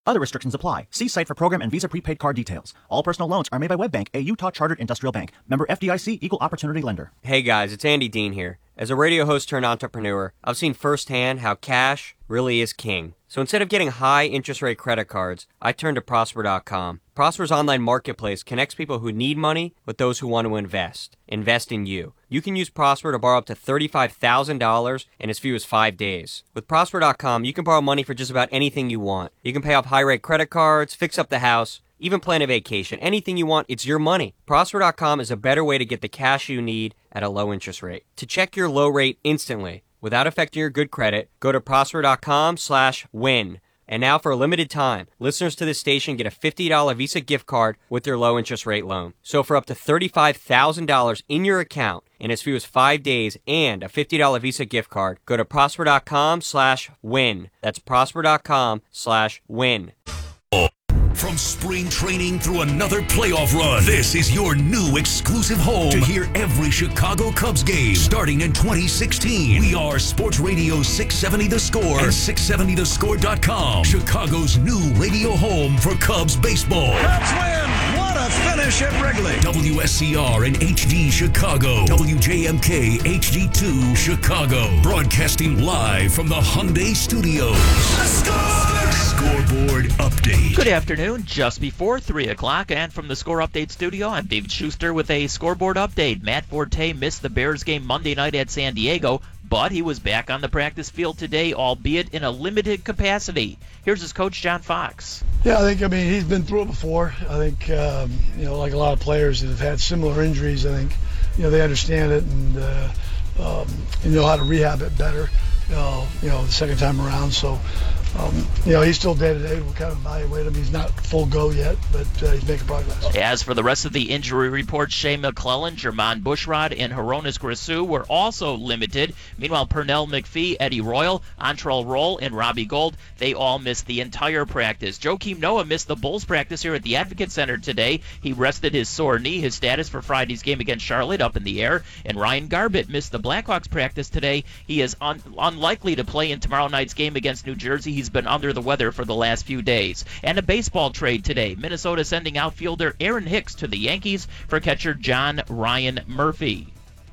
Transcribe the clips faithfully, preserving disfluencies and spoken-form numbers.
Other restrictions apply. See site for program and Visa prepaid card details. All personal loans are made by WebBank, a Utah chartered industrial bank. Member F D I C, equal opportunity lender. Hey guys, it's Andy Dean here. As a radio host turned entrepreneur, I've seen firsthand how cash really is king. So instead of getting high interest rate credit cards, I turned to Prosper dot com. Prosper's online marketplace connects people who need money with those who want to invest. Invest in you. You can use Prosper to borrow up to thirty-five thousand dollars in as few as five days. With Prosper dot com, you can borrow money for just about anything you want. You can pay off high-rate credit cards, fix up the house, even plan a vacation. Anything you want, it's your money. Prosper dot com is a better way to get the cash you need at a low interest rate. To check your low rate instantly, without affecting your good credit, go to Prosper dot com slash win. And now for a limited time, listeners to this station get a fifty dollars Visa gift card with their low interest rate loan. So for up to thirty-five thousand dollars in your account in as few as five days and a fifty dollars Visa gift card, go to Prosper dot com slash win. That's Prosper dot com slash win. From spring training through another playoff run, this is your new exclusive home to hear every Chicago Cubs game starting in twenty sixteen. We are Sports Radio six seventy The Score and six seventy the score dot com, Chicago's new radio home for Cubs baseball. Cubs win! What a finish at Wrigley! W S C R and H D Chicago, W J M K H D two Chicago, broadcasting live from the Hyundai Studios. Let's go! Scoreboard update. Good afternoon, just before three o'clock, and from the Score Update studio, I'm David Schuster with a scoreboard update. Matt Forte missed the Bears game Monday night at San Diego, but he was back on the practice field today, albeit in a limited capacity. Here's his coach, John Fox. Yeah, I think, I mean, he's been through it before. I think, um, you know, like a lot of players that have had similar injuries, I think, you know, they understand it and, uh, um, and know how to rehab it better, uh, you know, the second time around. So, Um, you know, he's still day-to-day. We'll kind of evaluate him. He's not full go yet, but uh, he's making progress. As for the rest of the injury report, Shea McClellan, Jermon Bushrod, and Hronis Grisou were also limited. Meanwhile, Pernell McPhee, Eddie Royal, Antrell Roll, and Robbie Gold, they all missed the entire practice. Joakim Noah missed the Bulls practice here at the Advocate Center today. He rested his sore knee. His status for Friday's game against Charlotte up in the air. And Ryan Garbutt missed the Blackhawks practice today. He is un- unlikely to play in tomorrow night's game against New Jersey. He's been under the weather for the last few days. And a baseball trade today. Minnesota sending outfielder Aaron Hicks to the Yankees for catcher John Ryan Murphy.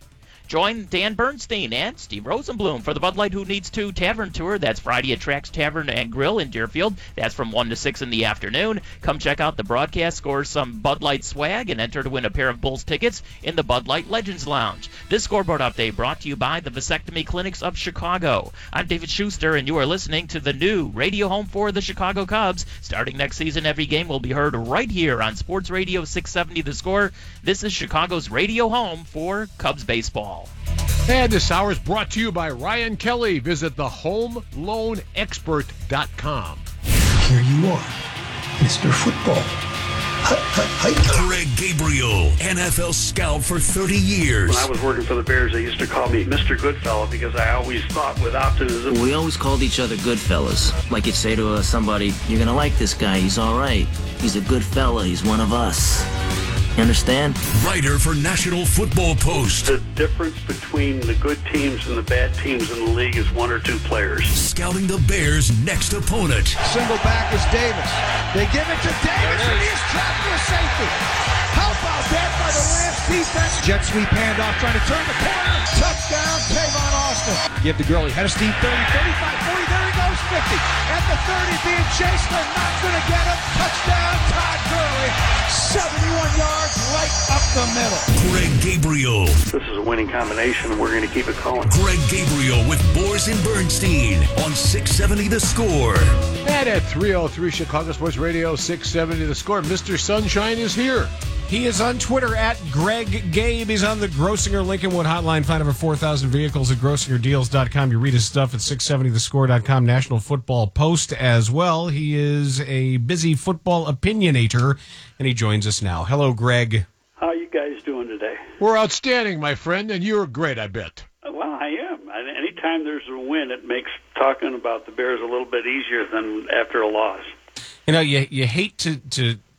Join Dan Bernstein and Steve Rosenblum for the Bud Light Who Needs To Tavern Tour. That's Friday at Trax Tavern and Grill in Deerfield. That's from one to six in the afternoon. Come check out the broadcast, score some Bud Light swag, and enter to win a pair of Bulls tickets in the Bud Light Legends Lounge. This scoreboard update brought to you by the Vasectomy Clinics of Chicago. I'm David Schuster, and you are listening to the new radio home for the Chicago Cubs. Starting next season, every game will be heard right here on Sports Radio six seventy The Score. This is Chicago's radio home for Cubs baseball. And this hour is brought to you by Ryan Kelly. Visit the home loan expert dot com. Here you are, Mister Football. Hi, hi, hi. Greg Gabriel, N F L scout for thirty years. When I was working for the Bears, they used to call me Mister Goodfella because I always thought with optimism. We always called each other good fellas. Like you'd say to uh, somebody, you're going to like this guy. He's all right. He's a good fella. He's one of us. You understand? Writer for National Football Post. The difference between the good teams and the bad teams in the league is one or two players. Scouting the Bears' next opponent. Single back is Davis. They give it to Davis, and he's trapped for safety. How about that by the Rams defense? Jet sweep handoff, trying to turn the corner. Touchdown, Tavon Austin. Give to Gurley. Head of steam, thirty, thirty-five, forty. There he goes, fifty. At the thirty, being chased. They're not going to get him. Touchdown, Todd Gurley. seventy-one yards right up the middle. Greg Gabriel. This is a winning combination, and we're going to keep it going. Greg Gabriel with Boers and Bernstein on six seventy The Score. And at three oh three Chicago Sports Radio six seventy The Score, Mister Sunshine is here. He is on Twitter at Greg Gabe. He's on the Grossinger Lincolnwood hotline. Find over four thousand vehicles at grossinger deals dot com. You read his stuff at six seventy the score dot com. National Football Post as well. He is a busy football opinionator, and he joins us now. Hello, Greg. How are you guys doing today? We're outstanding, my friend, and you're great, I bet. Well, I am. Anytime there's a win, it makes talking about the Bears a little bit easier than after a loss. You know, you you hate to... to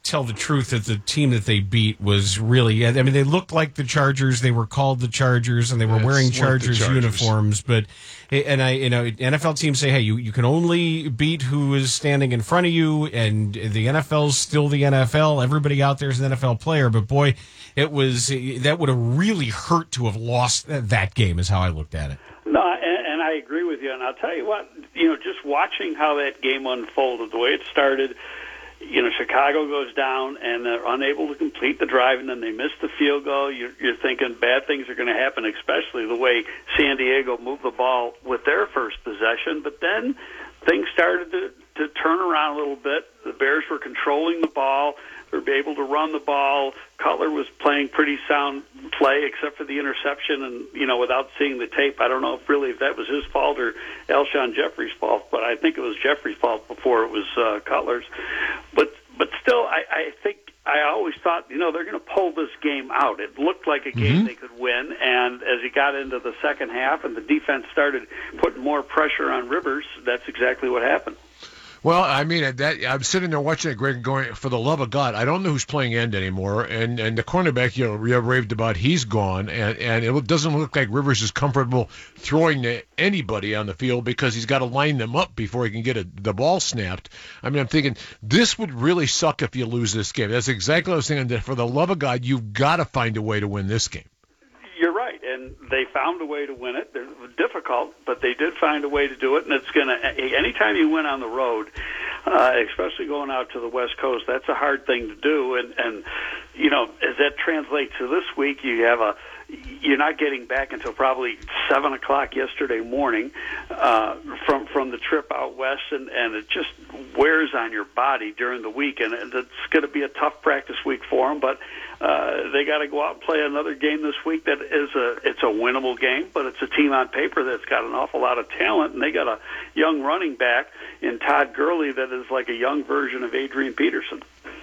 tell the truth that the team that they beat was really, I mean, they looked like the Chargers. They were called the Chargers, and they were It's wearing like the Chargers, Chargers. uniforms. But, and I, you know, N F L teams say, hey, you, you can only beat who is standing in front of you, and the N F L's still the N F L. Everybody out there is an N F L player. But boy, it was, that would have really hurt to have lost that game, is how I looked at it. No, and, and I agree with you. And I'll tell you what, you know, just watching how that game unfolded, the way it started, you know, Chicago goes down and they're unable to complete the drive, and then they miss the field goal. You're, you're thinking bad things are going to happen, especially the way San Diego moved the ball with their first possession. But then things started to, to turn around a little bit. The Bears were controlling the ball. They were able to run the ball. Cutler was playing pretty sound play, except for the interception. And, you know, without seeing the tape, I don't know if really if that was his fault or Alshon Jeffrey's fault, but I think it was Jeffrey's fault before it was uh, Cutler's. But but still, I, I think I always thought, you know, they're going to pull this game out. It looked like a game mm-hmm. they could win, and as he got into the second half and the defense started putting more pressure on Rivers, that's exactly what happened. Well, I mean, that I'm sitting there watching it, Greg, going, for the love of God, I don't know who's playing end anymore. And and the cornerback, you know, we have raved about, he's gone. And, and it doesn't look like Rivers is comfortable throwing to anybody on the field because he's got to line them up before he can get a, the ball snapped. I mean, I'm thinking, this would really suck if you lose this game. That's exactly what I was thinking. That for the love of God, you've got to find a way to win this game. You're right, and they found a way to win it. It was difficult, but they did find a way to do it, and it's going to, anytime you win on the road, uh, especially going out to the West Coast, that's a hard thing to do, and, and you know, as that translates to this week, you have a, you're not getting back until probably seven o'clock yesterday morning uh, from from the trip out west, and, and it just wears on your body during the week, and it's going to be a tough practice week for them. But uh, they got to go out and play another game this week that is a it's a winnable game, but it's a team on paper that's got an awful lot of talent, and they got a young running back in Todd Gurley that is like a young version of Adrian Peterson.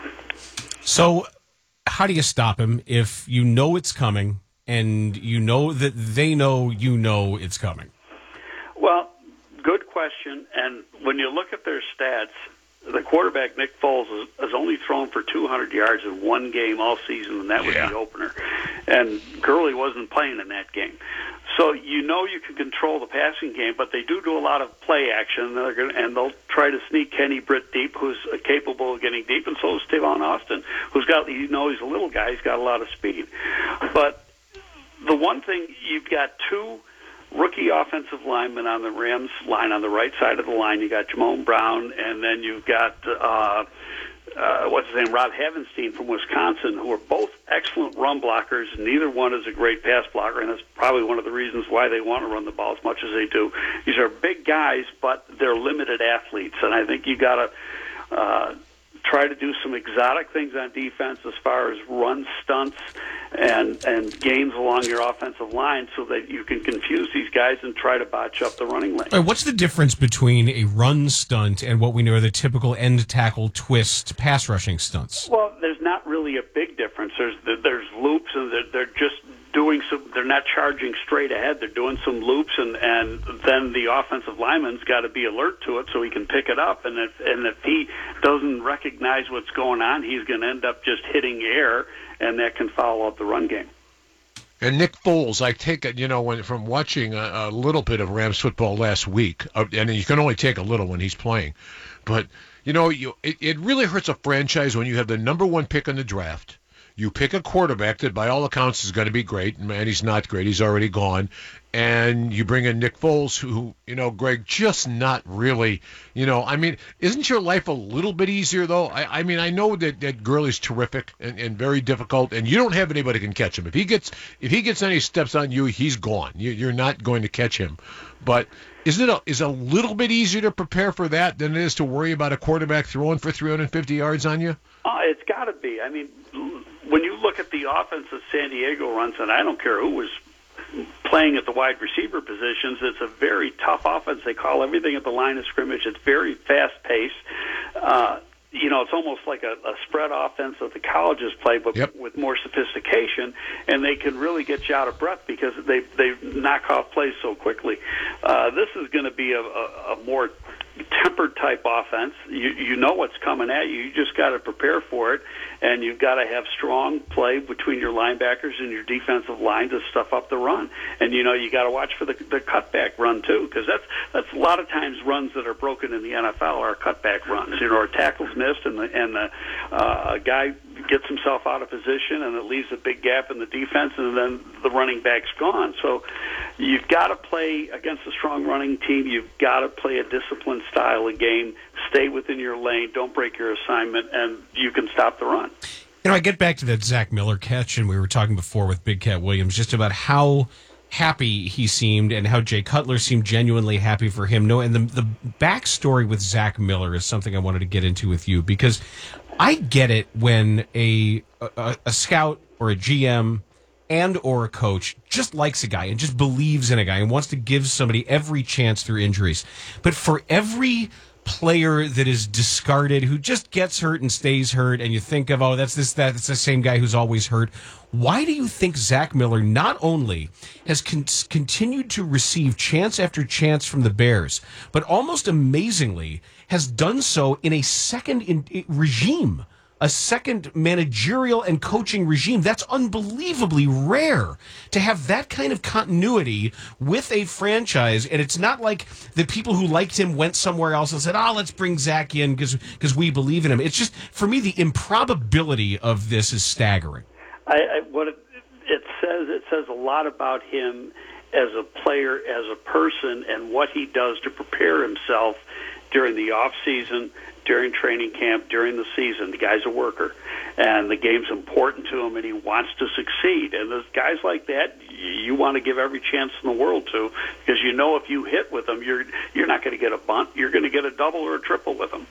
So, how do you stop him if you know it's coming? And you know that they know you know it's coming? Well, good question. And when you look at their stats, the quarterback, Nick Foles, has, has only thrown for two hundred yards in one game all season, and that was yeah. the opener. And Gurley wasn't playing in that game. So you know you can control the passing game, but they do do a lot of play action, they're gonna, and they'll try to sneak Kenny Britt deep, who's capable of getting deep, and so is Tavon Austin, who's got, you know, he's a little guy, he's got a lot of speed. But the one thing, you've got two rookie offensive linemen on the Rams line on the right side of the line. You got Jamon Brown, and then you've got, uh, uh, what's his name, Rob Havenstein from Wisconsin, who are both excellent run blockers. Neither one is a great pass blocker, and that's probably one of the reasons why they want to run the ball as much as they do. These are big guys, but they're limited athletes, and I think you got to uh, try to do some exotic things on defense as far as run stunts and and gains along your offensive line so that you can confuse these guys and try to botch up the running lane. Right, what's the difference between a run stunt and what we know are the typical end tackle twist pass rushing stunts? Well, there's not really a big difference. There's there's loops, and they're, they're just doing some, they're not charging straight ahead. They're doing some loops, and, and then the offensive lineman's got to be alert to it so he can pick it up. And if and if he doesn't recognize what's going on, he's going to end up just hitting air, and that can foul up the run game. And Nick Foles, I take it, you know, when from watching a, a little bit of Rams football last week, uh, and you can only take a little when he's playing, but you know, you it, it really hurts a franchise when you have the number one pick in the draft. You pick a quarterback that, by all accounts, is going to be great, and he's not great. He's already gone. And you bring in Nick Foles, who, you know, Greg, just not really, you know, I mean, isn't your life a little bit easier, though? I, I mean, I know that, that Gurley's terrific and, and very difficult, and you don't have anybody who can catch him. If he gets if he gets any steps on you, he's gone. You, you're not going to catch him. But isn't it a, is it a little bit easier to prepare for that than it is to worry about a quarterback throwing for three hundred fifty yards on you? Uh, it's got to be. I mean, when you look at the offense that San Diego runs, and I don't care who was playing at the wide receiver positions, it's a very tough offense. They call everything at the line of scrimmage. It's very fast-paced. Uh, you know, it's almost like a, a spread offense that the colleges play, but yep. with more sophistication, and they can really get you out of breath because they they knock off plays so quickly. Uh, this is going to be a, a, a more tempered type offense. You you know what's coming at you. You just got to prepare for it, and you've got to have strong play between your linebackers and your defensive line to stuff up the run. And you know you got to watch for the the cutback run too, because that's that's a lot of times runs that are broken in the N F L are cutback runs. You know, or tackles missed, and the and the uh, guy gets himself out of position, and it leaves a big gap in the defense, and then the running back's gone. So you've got to play against a strong running team. You've got to play a disciplined style of game. Stay within your lane. Don't break your assignment, and you can stop the run. You know, I get back to that Zach Miller catch, and we were talking before with Big Cat Williams just about how happy he seemed and how Jay Cutler seemed genuinely happy for him. No, and the the backstory with Zach Miller is something I wanted to get into with you, because I get it when a, a a scout or a G M and or a coach just likes a guy and just believes in a guy and wants to give somebody every chance through injuries. But for every player that is discarded, who just gets hurt and stays hurt, and you think of, oh, that's this, that's the same guy who's always hurt. Why do you think Zach Miller not only has con- continued to receive chance after chance from the Bears, but almost amazingly has done so in a second in, in regime, a second managerial and coaching regime? That's unbelievably rare to have that kind of continuity with a franchise. And it's not like the people who liked him went somewhere else and said, oh, let's bring Zach in because because we believe in him. It's just, for me, the improbability of this is staggering. I, I, what it, it says, it says a lot about him as a player, as a person, and what he does to prepare himself during the off season, during training camp, during the season. The guy's a worker, and the game's important to him, and he wants to succeed. And there's guys like that you want to give every chance in the world to, because you know if you hit with them, you're you're not going to get a bunt. You're going to get a double or a triple with them.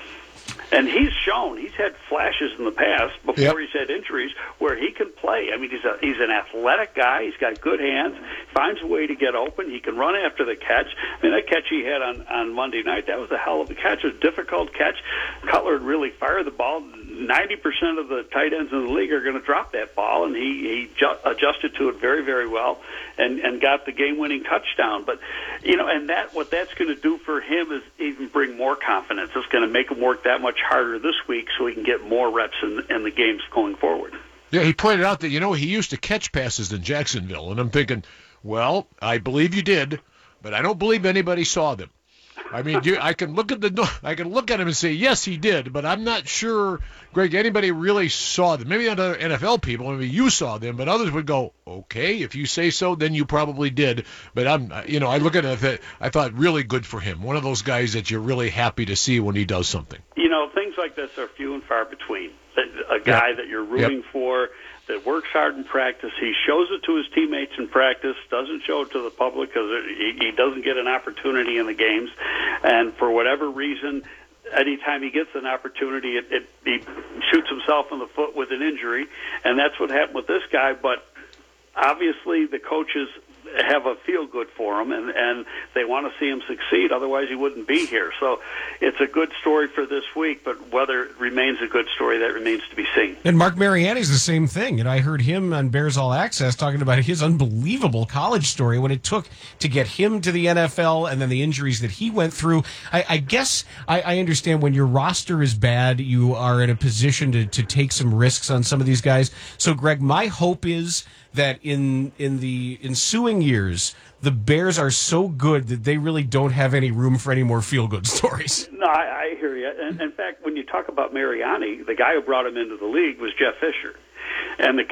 And he's shown, he's had flashes in the past before yep. he's had injuries where he can play. I mean, he's a, he's an athletic guy. He's got good hands, finds a way to get open. He can run after the catch. I mean, that catch he had on, on Monday night, that was a hell of a catch. It was a difficult catch. Cutler had really fired the ball. ninety percent of the tight ends in the league are going to drop that ball, and he, he ju- adjusted to it very, very well and, and got the game-winning touchdown. But, you know, and that what that's going to do for him is even bring more confidence. It's going to make him work that much harder this week so he can get more reps in, in the games going forward. Yeah, he pointed out that, you know, he used to catch passes in Jacksonville, and I'm thinking, well, I believe you did, but I don't believe anybody saw them. I mean, you, I can look at the I can look at him and say, yes, he did, but I'm not sure, Greg, anybody really saw them. Maybe not other N F L people, maybe you saw them, but others would go, okay, if you say so, then you probably did. But I'm, you know, I look at it, I thought really good for him. One of those guys that you're really happy to see when he does something. You know, things like this are few and far between. A guy yep. that you're rooting yep. for, that works hard in practice. He shows it to his teammates in practice, doesn't show it to the public because he, he doesn't get an opportunity in the games. And for whatever reason, anytime he gets an opportunity, it, it, he shoots himself in the foot with an injury. And that's what happened with this guy. But obviously the coaches have a feel good for him, and, and they want to see him succeed. Otherwise, he wouldn't be here. So it's a good story for this week, but whether it remains a good story, that remains to be seen. And Mark Mariani's the same thing. And I heard him on Bears All Access talking about his unbelievable college story, what it took to get him to the N F L, and then the injuries that he went through. I, I guess I, I understand when your roster is bad, you are in a position to, to take some risks on some of these guys. So, Greg, my hope is that in in the ensuing years, the Bears are so good that they really don't have any room for any more feel-good stories. No, I, I hear you. And in fact, when you talk about Mariani, the guy who brought him into the league was Jeff Fisher. And the